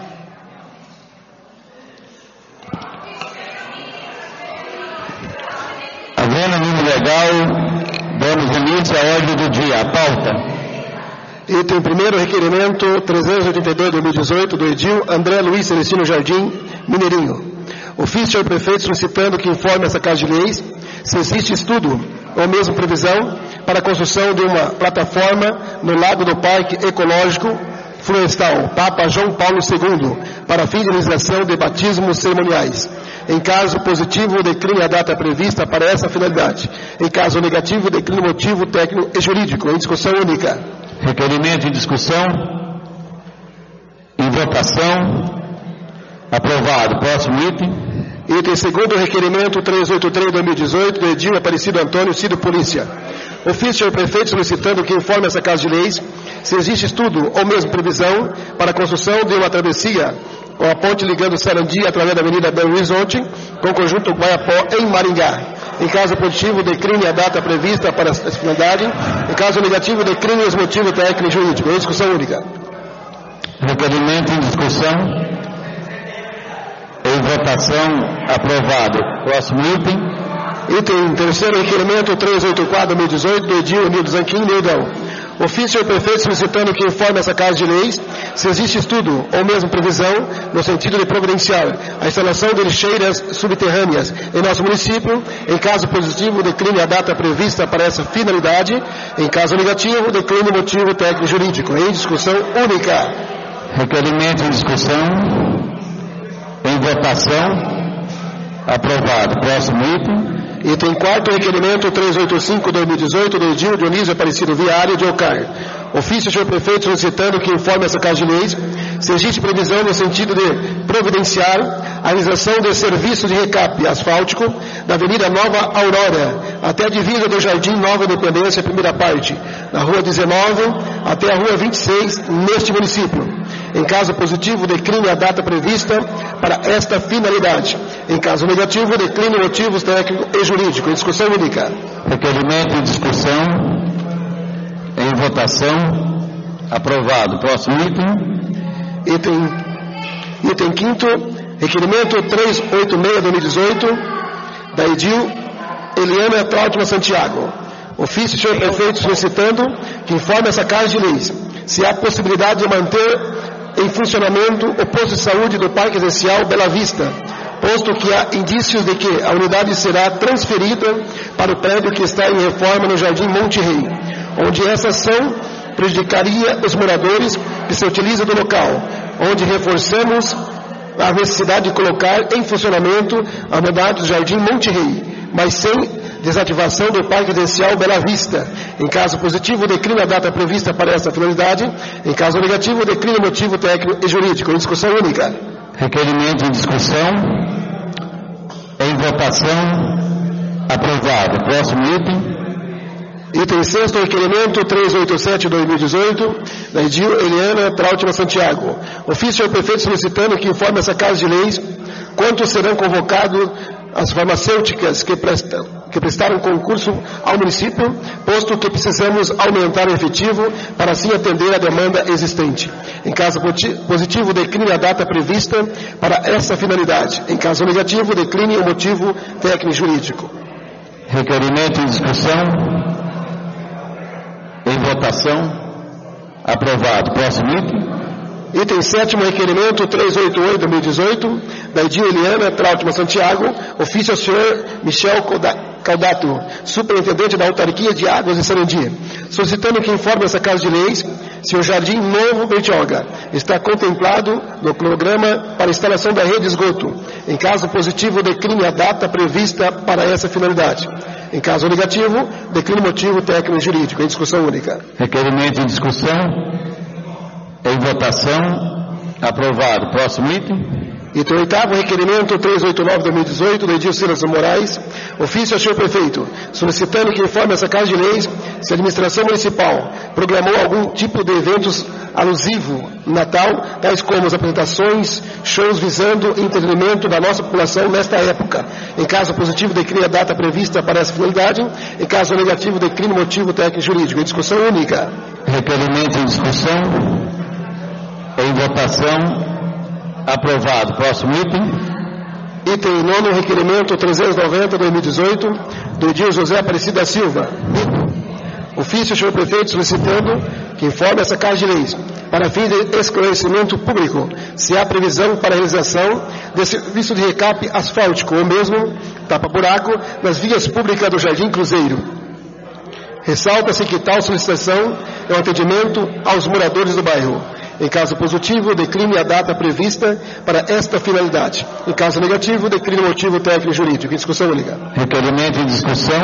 S1: Havendo número legal, damos início à ordem do dia. A pauta.
S2: Item primeiro, requerimento trezentos e oitenta e dois de dois mil e dezoito, do edil André Luiz Celestino Jardim, Mineirinho. Ofício ao prefeito solicitando que informe essa Casa de Leis se existe estudo ou mesmo previsão para a construção de uma plataforma no lago do Parque Ecológico Florestal Papa João Paulo segundo, para fim de realização de batismos cerimoniais. Em caso positivo, decline a data prevista para essa finalidade. Em caso negativo, decline o motivo técnico e jurídico. Em discussão única.
S1: Requerimento em discussão. Em votação. Aprovado. Próximo item.
S2: Item segundo, requerimento trezentos e oitenta e três de dois mil e dezoito, do edil Aparecido Antônio Cido Polícia. Ofício ao prefeito solicitando que informe essa Casa de Leis se existe estudo ou mesmo previsão para a construção de uma travessia ou a ponte ligando Sarandi através da Avenida Belo Horizonte com o conjunto Guaiapó em Maringá. Em caso positivo, decline a data prevista para essa finalidade. Em caso negativo, decline os motivos técnicos e jurídicos. Em discussão única.
S1: Requerimento em discussão. Em votação. Aprovado. Próximo item.
S2: Item terceiro, requerimento trezentos e oitenta e quatro de dois mil e dezoito, do edil Nildo Zanquim, Nildão. Ofício ao prefeito solicitando que informe essa Casa de Leis se existe estudo ou mesmo previsão no sentido de providenciar a instalação de lixeiras subterrâneas em nosso município. Em caso positivo, decline a data prevista para essa finalidade. Em caso negativo, decline o motivo técnico e jurídico. Em discussão única.
S1: Requerimento em discussão. Em votação. Aprovado. Próximo item.
S2: Item quarto, requerimento trezentos e oitenta e cinco de dois mil e dezoito, do edil Dionísio Aparecido Viário de Ocar. Ofício ao senhor prefeito solicitando que informe essa Casa de Leis se existe previsão no sentido de providenciar a realização de serviço de recap asfáltico da Avenida Nova Aurora até a divisa do Jardim Nova Independência, primeira parte, na Rua dezenove até a Rua vinte e seis, neste município. Em caso positivo, decline a data prevista para esta finalidade. Em caso negativo, decline motivos técnicos e jurídicos. Em discussão única.
S1: Requerimento em discussão. Em votação. Aprovado. Próximo item.
S2: Item, item quinto, requerimento trezentos e oitenta e seis de dois mil e dezoito, da edil Eliana Trautmann Santiago. Ofício, senhor prefeito, solicitando que informe essa Casa de Leis se há possibilidade de manter em funcionamento o posto de saúde do Parque Residencial Bela Vista, posto que há indícios de que a unidade será transferida para o prédio que está em reforma no Jardim Monte Rei, onde essa ação prejudicaria os moradores que se utilizam do local, onde reforçamos a necessidade de colocar em funcionamento a unidade do Jardim Monte Rei, mas sem desativação do Parque Residencial Bela Vista. Em caso positivo, declina a data prevista para essa finalidade. Em caso negativo, declina o motivo técnico e jurídico. Em discussão única.
S1: Requerimento em discussão. Em votação. Aprovado. Próximo item.
S2: Item sexto, requerimento trezentos e oitenta e sete de dois mil e dezoito, da edil Eliana Trautmann Santiago. Ofício ao prefeito solicitando que informe essa Casa de Leis quantos serão convocados as farmacêuticas que, prestam, que prestaram concurso ao município, posto que precisamos aumentar o efetivo para assim atender a demanda existente. Em caso positivo, decline a data prevista para essa finalidade. Em caso negativo, decline o motivo técnico e jurídico.
S1: Requerimento em discussão. Em votação. Aprovado. Próximo item.
S2: Item sétimo, requerimento trezentos e oitenta e oito de dois mil e dezoito, da edil Eliana Trautmann Santiago. Ofício ao senhor Michel Caldato, superintendente da autarquia de Águas de Sarandi, solicitando que informe essa Casa de Leis se o Jardim Novo Bertioga está contemplado no programa para instalação da rede de esgoto. Em caso positivo, decline a data prevista para essa finalidade. Em caso negativo, decline o motivo técnico e jurídico. Em discussão única.
S1: Requerimento em discussão. Em votação. Aprovado. Próximo item.
S2: Item oitavo, requerimento trezentos e oitenta e nove de dois mil e dezoito, do Edil Silas Moraes, ofício ao senhor prefeito, solicitando que informe essa Casa de Leis se a administração municipal programou algum tipo de eventos alusivo Natal, tais como as apresentações, shows visando entretenimento da nossa população nesta época. Em caso positivo, decline a data prevista para essa finalidade. Em caso negativo, decline o motivo técnico e jurídico. Em discussão única.
S1: Requerimento em discussão. Em votação. Aprovado. Próximo item.
S2: Item nono, requerimento trezentos e noventa de dois mil e dezoito, do Edil José Aparecido da Silva. Ofício ao senhor prefeito solicitando que informe essa Casa de Leis, para fim de esclarecimento público, se há previsão para a realização de serviço de recape asfáltico ou mesmo tapa-buraco nas vias públicas do Jardim Cruzeiro. Ressalta-se que tal solicitação é um atendimento aos moradores do bairro. Em caso positivo, decline a data prevista para esta finalidade. Em caso negativo, decline o motivo técnico e jurídico. Em discussão única.
S1: Requerimento em discussão.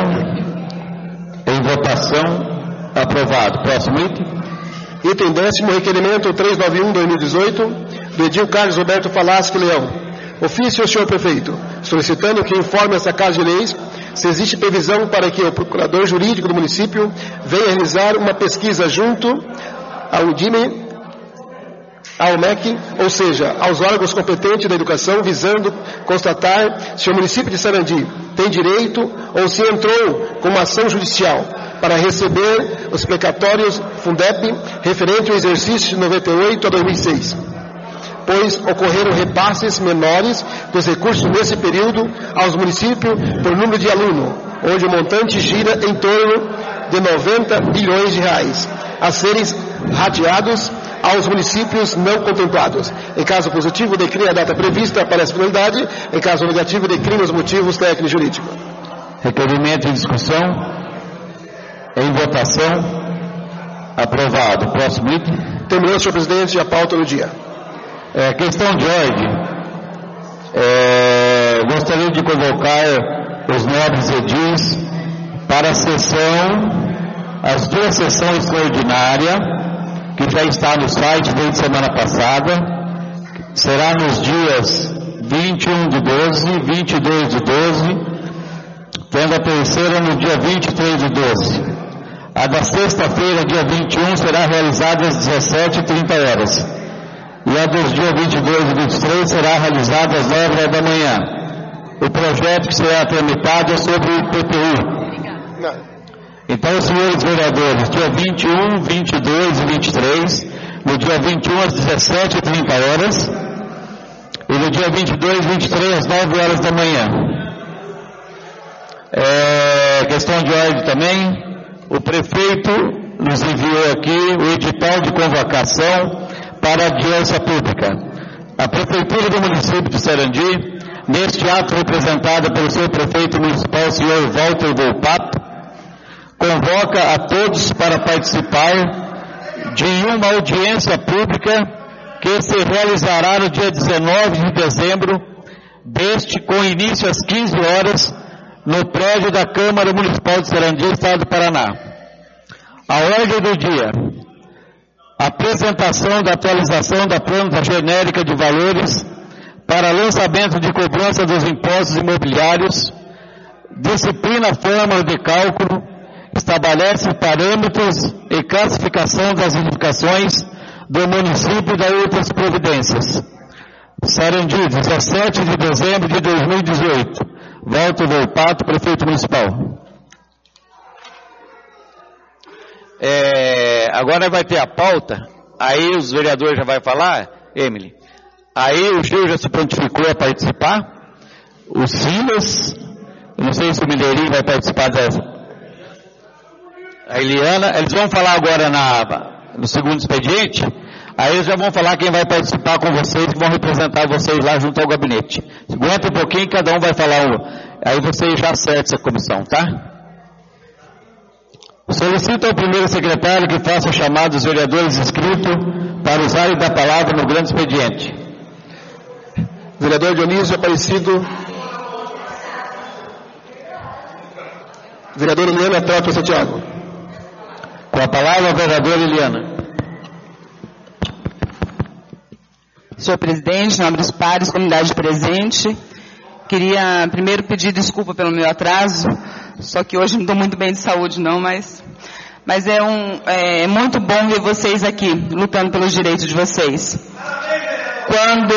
S1: Em votação. Aprovado. Próximo item.
S2: Item décimo, requerimento trezentos e noventa e um de dois mil e dezoito, do Edil Carlos Roberto Falaschi Leão. Ofício ao senhor prefeito, solicitando que informe essa Casa de Leis se existe previsão para que o procurador jurídico do município venha realizar uma pesquisa junto ao D I M E, ao M E C, ou seja, aos órgãos competentes da educação, visando constatar se o município de Sarandi tem direito ou se entrou com uma ação judicial para receber os precatórios Fundep referente ao exercício de noventa e oito a dois mil e seis, pois ocorreram repasses menores dos recursos nesse período aos municípios por número de aluno, onde o montante gira em torno de noventa bilhões de reais, a serem rateados aos municípios não contemplados. Em caso positivo, decline a data prevista para essa finalidade. Em caso negativo, decline os motivos técnicos e jurídicos.
S1: Requerimento em discussão. Em votação. Aprovado. Próximo item.
S2: Terminou, senhor presidente, a pauta do dia.
S1: É, questão de ordem. É, gostaria de convocar os nobres edis para a sessão, as duas sessões extraordinárias, que já está no site desde semana passada. Será nos dias vinte e um de doze, vinte e dois de doze, tendo a terceira no dia vinte e três de doze. A da sexta-feira, dia vinte e um, será realizada às dezessete e trinta horas. E a dos dias vinte e dois e vinte e três será realizada às nove horas da manhã. O projeto que será tramitado é sobre o I P T U. Então, senhores vereadores, dia vinte e um, vinte e dois e vinte e três, no dia vinte e um às dezessete e trinta horas, e no dia vinte e dois e vinte e três às nove horas da manhã. É, questão de ordem também, o prefeito nos enviou aqui o edital de convocação para a audiência pública. A Prefeitura do município de Sarandi, neste ato representada pelo seu prefeito municipal, senhor Walter Volpato, convoca a todos para participar de uma audiência pública que se realizará no dia dezenove de dezembro deste, com início às quinze horas, no prédio da Câmara Municipal de Sarandi, Estado do Paraná. A ordem do dia: apresentação da atualização da planta genérica de valores para lançamento de cobrança dos impostos imobiliários, disciplina fórmula de cálculo, estabelece parâmetros e classificação das edificações do município e das outras providências. Sarandi, dezessete de dezembro de dois mil e dezoito. Walter Volpato, prefeito municipal.
S8: É, agora vai ter a pauta, aí os vereadores já vão falar, Emily. Aí o Gil já se prontificou a participar, o Silas, não sei se o Mineirinho vai participar dessa. A Eliana, eles vão falar agora na, no segundo expediente, aí eles já vão falar quem vai participar com vocês, que vão representar vocês lá junto ao gabinete. Aguenta um pouquinho, cada um vai falar um, aí vocês já acertam essa comissão, tá? Solicito ao primeiro secretário que faça o chamado dos vereadores inscritos para usarem da palavra no grande expediente.
S2: Vereador Dionísio Aparecido. Vereador Eliana Trota Santiago.
S1: Com a palavra, a vereadora Eliana.
S9: Senhor presidente, nobres pares, comunidade presente, queria primeiro pedir desculpa pelo meu atraso, só que hoje não estou muito bem de saúde não, mas, mas é, um, é muito bom ver vocês aqui, lutando pelos direitos de vocês. Quando,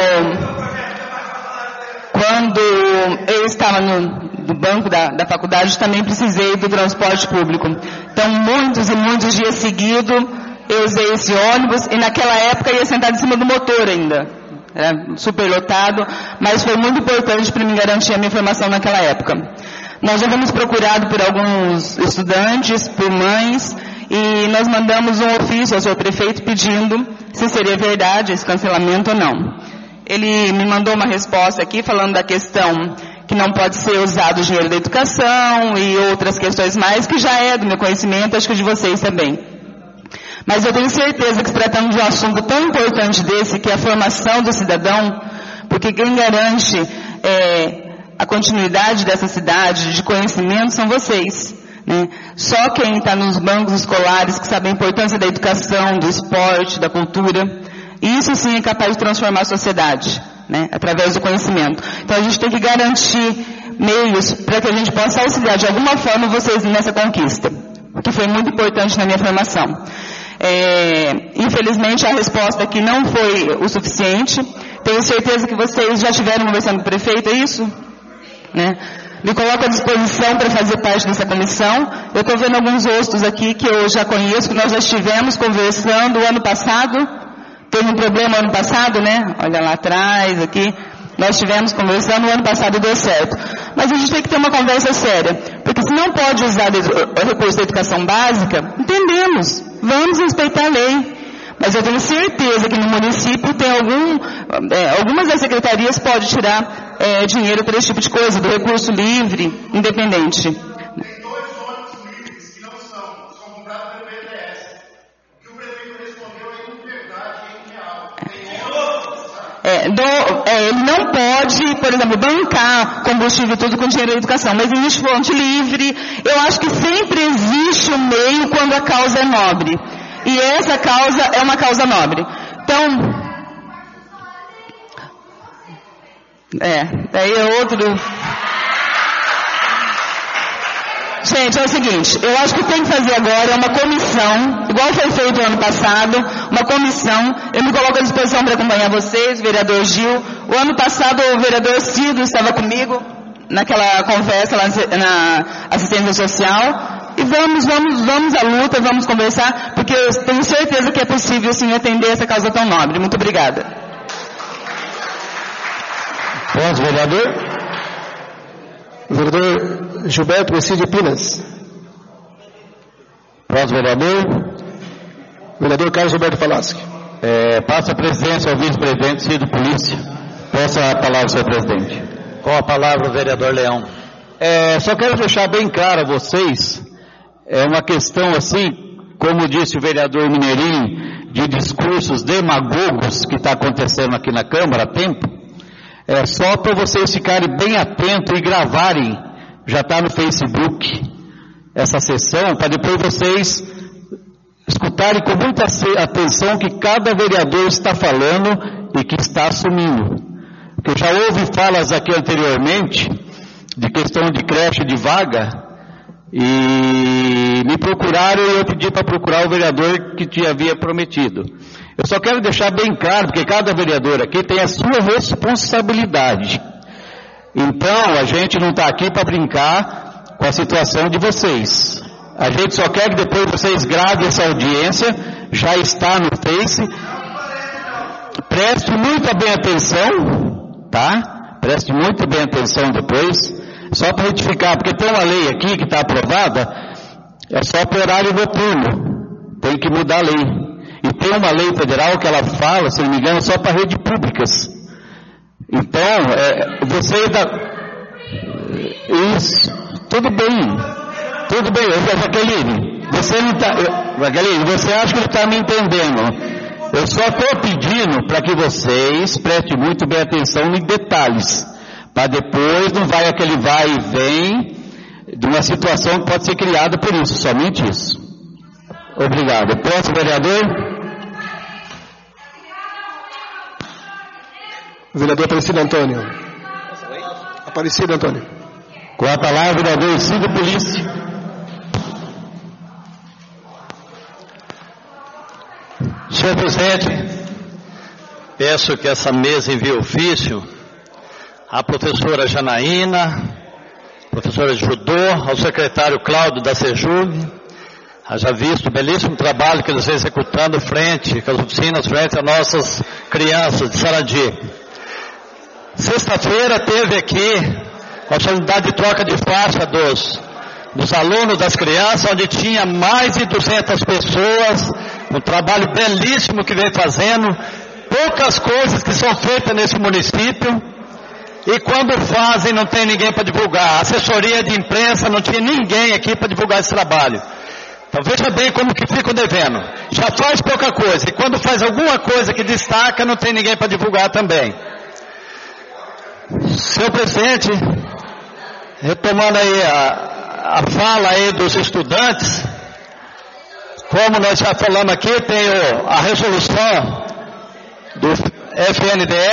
S9: quando eu estava no, no banco da, da faculdade, também precisei do transporte público. Então, muitos e muitos dias seguidos, eu usei esse ônibus e naquela época ia sentar em cima do motor ainda. Era super lotado, mas foi muito importante para me garantir a minha formação naquela época. Nós já fomos procurados por alguns estudantes, por mães, e nós mandamos um ofício ao senhor prefeito pedindo se seria verdade esse cancelamento ou não. Ele me mandou uma resposta aqui falando da questão que não pode ser usado o dinheiro da educação e outras questões mais, que já é do meu conhecimento, acho que de vocês também. Mas eu tenho certeza que se tratando de um assunto tão importante desse, que é a formação do cidadão, porque quem garante é, a continuidade dessa cidade de conhecimento são vocês. Né? Só quem está nos bancos escolares que sabe a importância da educação, do esporte, da cultura, isso sim é capaz de transformar a sociedade, né? Através do conhecimento. Então a gente tem que garantir meios para que a gente possa auxiliar de alguma forma vocês nessa conquista, que foi muito importante na minha formação. É, infelizmente a resposta aqui não foi o suficiente. Tenho certeza que vocês já estiveram conversando com o prefeito, é isso? Né? Me coloco à disposição para fazer parte dessa comissão. Eu estou vendo alguns rostos aqui que eu já conheço, que nós já estivemos conversando o ano passado. Teve um problema ano passado, né? Olha lá atrás, aqui. Nós estivemos conversando, o ano passado deu certo. Mas a gente tem que ter uma conversa séria. Porque se não pode usar o recurso da educação básica, entendemos. Vamos respeitar a lei. Mas eu tenho certeza que no município tem algum, é, algumas das secretarias podem tirar é, dinheiro para esse tipo de coisa, do recurso livre, independente. É, do, é, ele não pode, por exemplo, bancar combustível e tudo com dinheiro da educação, mas existe fonte livre. Eu acho que sempre existe um meio quando a causa é nobre. E essa causa é uma causa nobre. Então, é, daí é outro... Gente, é o seguinte, eu acho que tem que fazer agora uma comissão, igual foi feito no ano passado, uma comissão, eu me coloco à disposição para acompanhar vocês, o vereador Gil. O ano passado o vereador Cido estava comigo naquela conversa lá na assistência social, e vamos, vamos, vamos à luta, vamos conversar, porque eu tenho certeza que é possível sim atender essa causa tão nobre. Muito obrigada.
S2: Pode, vereador? Vereador Gilberto Presídio Pinas.
S1: Próximo vereador.
S2: Vereador Carlos Roberto Falaschi.
S1: É, passa a presidência ao vice-presidente Cido Polícia. Passa a palavra, senhor presidente.
S6: Com a palavra o vereador Leão.
S1: É, só quero deixar bem claro a vocês, é uma questão assim, como disse o vereador Mineirinho, de discursos demagogos que está acontecendo aqui na Câmara há tempo. É só para vocês ficarem bem atentos e gravarem, já está no Facebook, essa sessão, para depois vocês escutarem com muita atenção o que cada vereador está falando e que está assumindo. Porque já houve falas aqui anteriormente, de questão de creche de vaga, e me procuraram e eu pedi para procurar o vereador que te havia prometido. Eu só quero deixar bem claro, porque cada vereador aqui tem a sua responsabilidade. Então, a gente não está aqui para brincar com a situação de vocês. A gente só quer que depois vocês gravem essa audiência, já está no Face. Preste muito bem atenção, tá? Preste muito bem atenção depois, só para retificar, porque tem uma lei aqui que está aprovada, é só para horário noturno, tem que mudar a lei. E tem uma lei federal que ela fala, se não me engano, só para redes públicas. Então, é, você dá... Isso, tudo bem, tudo bem, Jaqueline, você não está... Jaqueline, você acha que não está me entendendo? Eu só estou pedindo para que vocês prestem muito bem atenção em detalhes, para depois não vai aquele vai e vem de uma situação que pode ser criada por isso, somente isso. Obrigado. Próximo vereador.
S2: Vereador Aparecido Antônio. Aparecido Antônio.
S1: Com a palavra, vereador Cid Polícia.
S6: Senhor presidente, peço que essa mesa envie ofício à professora Janaína, professora de judô, ao secretário Cláudio da Sejug. Haja visto o belíssimo trabalho que eles vêm executando frente, com as oficinas, frente às nossas crianças de Sarandi. Sexta-feira teve aqui a oportunidade de troca de faixa dos, dos alunos, das crianças, onde tinha mais de duzentas pessoas, um trabalho belíssimo que vem fazendo, poucas coisas que são feitas nesse município, e quando fazem não tem ninguém para divulgar. A assessoria de imprensa não tinha ninguém aqui para divulgar esse trabalho. Então veja bem como que ficam devendo. Já faz pouca coisa, e quando faz alguma coisa que destaca, não tem ninguém para divulgar também. Senhor presidente, retomando aí a, a fala aí dos estudantes, como nós já falamos aqui, tem o, a resolução do F N D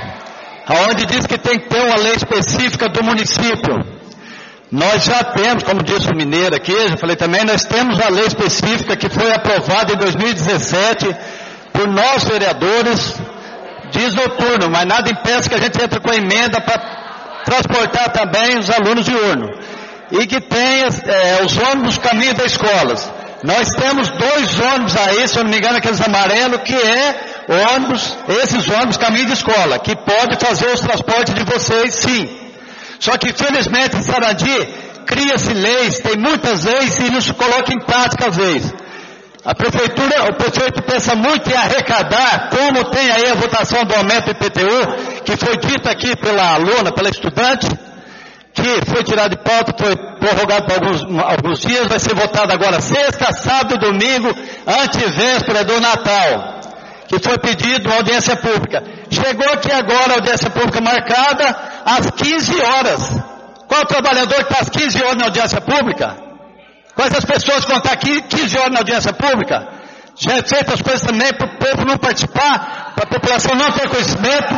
S6: E, onde diz que tem que ter uma lei específica do município. Nós já temos, como disse o Mineiro aqui, já falei também, nós temos a lei específica que foi aprovada em dois mil e dezessete por nós vereadores, diz noturno, mas nada impede que a gente entre com a emenda para transportar também os alunos diurnos. E que tenha é, os ônibus caminho das escolas. Nós temos dois ônibus aí, se eu não me engano, aqueles amarelos, que é ônibus, esses ônibus caminho de escola, que pode fazer os transportes de vocês, sim. Só que, infelizmente, em Sarandi, cria-se leis, tem muitas leis e não se coloca em prática às vezes. A prefeitura, o prefeito pensa muito em arrecadar, como tem aí a votação do aumento do I P T U, que foi dita aqui pela aluna, pela estudante, que foi tirado de pauta, foi prorrogado por alguns, alguns dias, vai ser votado agora sexta, sábado e domingo, antevéspera do Natal, que foi pedido uma audiência pública. Chegou aqui agora a audiência pública marcada às quinze horas. Qual trabalhador que está às quinze horas na audiência pública? Quais as pessoas que vão estar aqui quinze horas na audiência pública? Já é feito as coisas também para o povo não participar, para a população não ter conhecimento,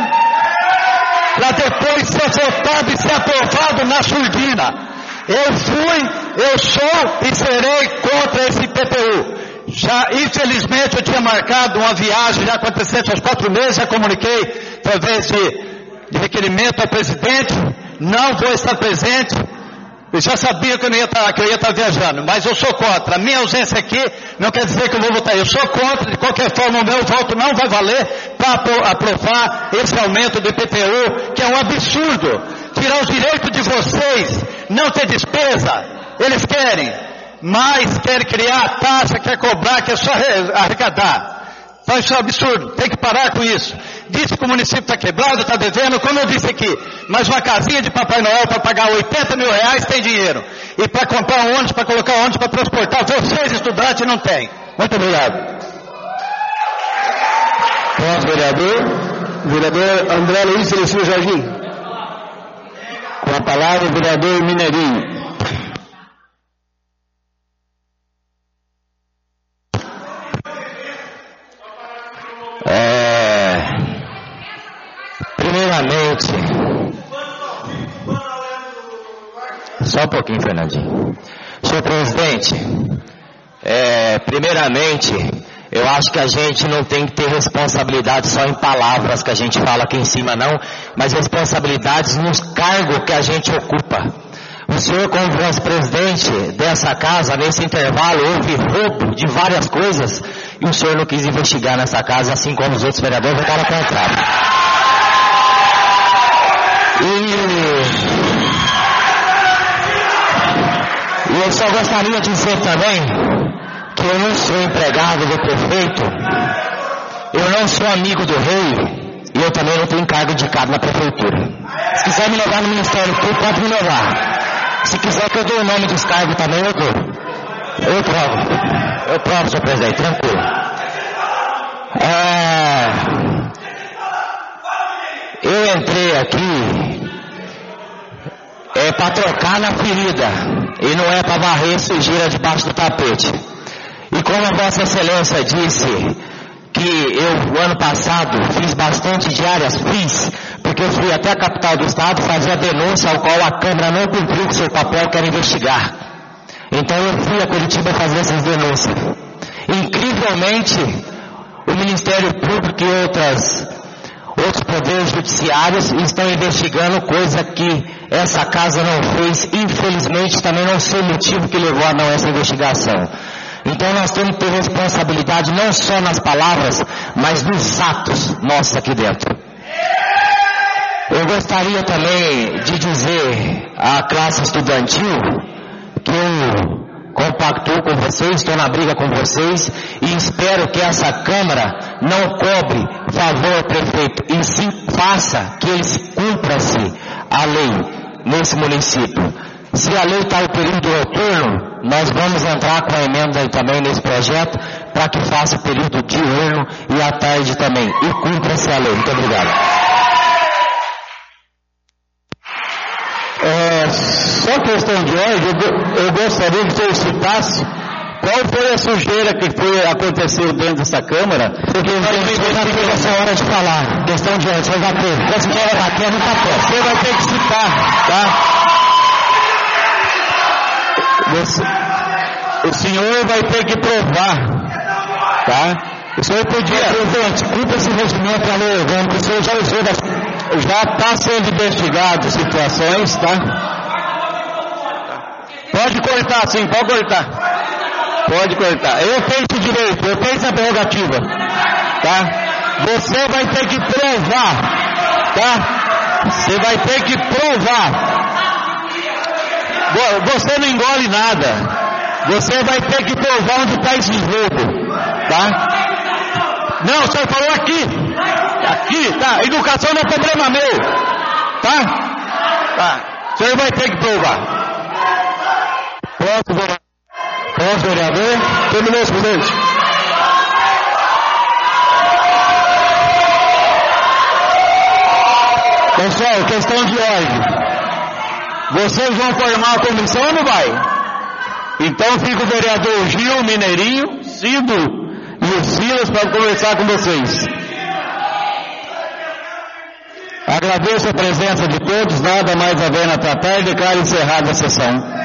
S6: para depois ser votado e ser aprovado na surdina. Eu fui, eu sou e serei contra esse I P T U. Já, infelizmente, eu tinha marcado uma viagem já acontecendo aos quatro meses, já comuniquei através de, de requerimento ao presidente, não vou estar presente. Eu já sabia que eu, não ia estar, que eu ia estar viajando, mas eu sou contra. A minha ausência aqui não quer dizer que eu vou votar. Eu sou contra, de qualquer forma o meu voto não vai valer para aprovar esse aumento do I P T U, que é um absurdo. Tirar os direitos de vocês, não ter despesa, eles querem, mas querem criar taxa, quer cobrar, quer só arrecadar. Então isso é um absurdo, tem que parar com isso. Disse que o município está quebrado, está devendo, como eu disse aqui, mas uma casinha de Papai Noel para pagar oitenta mil reais tem dinheiro. E para comprar um ônibus, para colocar um ônibus, para transportar vocês estudantes não tem. Muito obrigado.
S2: Próximo vereador, vereador André Luiz Celestino Jardim.
S1: Com a palavra o vereador Mineirinho. É, primeiramente, só um pouquinho, Fernandinho. Senhor presidente, é, primeiramente, eu acho que a gente não tem que ter responsabilidade só em palavras que a gente fala aqui em cima, não, mas responsabilidades nos cargos que a gente ocupa. O senhor, como vice-presidente dessa casa, nesse intervalo, houve roubo de várias coisas e o senhor não quis investigar nessa casa, assim como os outros vereadores votaram contrário. E, e eu só gostaria de dizer também que eu não sou empregado do prefeito, eu não sou amigo do rei e eu também não tenho cargo indicado na prefeitura. Se quiser me levar no Ministério Público, pode me levar. Se quiser que eu dê o nome dos cargos também, eu dou. Eu provo. Eu provo, senhor presidente, tranquilo. É... Eu entrei aqui é para trocar na ferida e não é para varrer sujeira debaixo do tapete. E como a Vossa Excelência disse que eu, o ano passado, fiz bastante diárias, fiz,
S7: porque eu fui até a capital do estado fazer a denúncia ao qual a Câmara não cumpriu com seu papel, que era investigar. Então eu fui a Curitiba fazer essas denúncias. Incrivelmente, o Ministério Público e outras, outros poderes judiciários estão investigando coisa que essa casa não fez. Infelizmente, também não sei o motivo que levou a não essa investigação. Então nós temos que ter responsabilidade não só nas palavras, mas nos atos nossos aqui dentro. Eu gostaria também de dizer à classe estudantil que eu compactuo com vocês, estou na briga com vocês e espero que essa Câmara não cobre favor ao prefeito e sim faça que eles cumpra-se a lei nesse município. Se a lei está no período noturno, nós vamos entrar com a emenda aí também nesse projeto para que faça o período diurno e à tarde também. E cumpra-se a lei. Muito obrigado.
S1: É, só questão de ordem, eu, eu gostaria que você citasse qual foi a sujeira que foi, aconteceu dentro dessa Câmara.
S7: Porque eu já teve essa hora de falar. Questão de ordem, você vai bater. Se quer bater no papel.
S1: Você vai ter que citar, tá? Você, o senhor vai ter que provar, tá? O senhor podia...
S7: Presidente, cumpra esse regimento ali, orgânico, o senhor já usou da...
S1: Já está sendo investigado situações, tá? Pode cortar, sim, pode cortar. Pode cortar. Eu tenho esse direito, eu tenho essa prerrogativa, tá? Você vai ter que provar, tá? Você vai ter que provar. Você não engole nada. Você vai ter que provar onde está esse jogo, tá? Não, o senhor falou aqui. Aqui, tá? Educação não é problema meu, tá? Tá. O senhor vai ter que provar. Próximo vereador. Próximo vereador. Terminou, presidente. Pessoal, questão de ordem. Vocês vão formar a comissão ou não vai? Então fica o vereador Gil, Mineirinho, Cido e o Silas para conversar com vocês. Agradeço a presença de todos, nada mais havendo a tratar e declaro encerrada a sessão.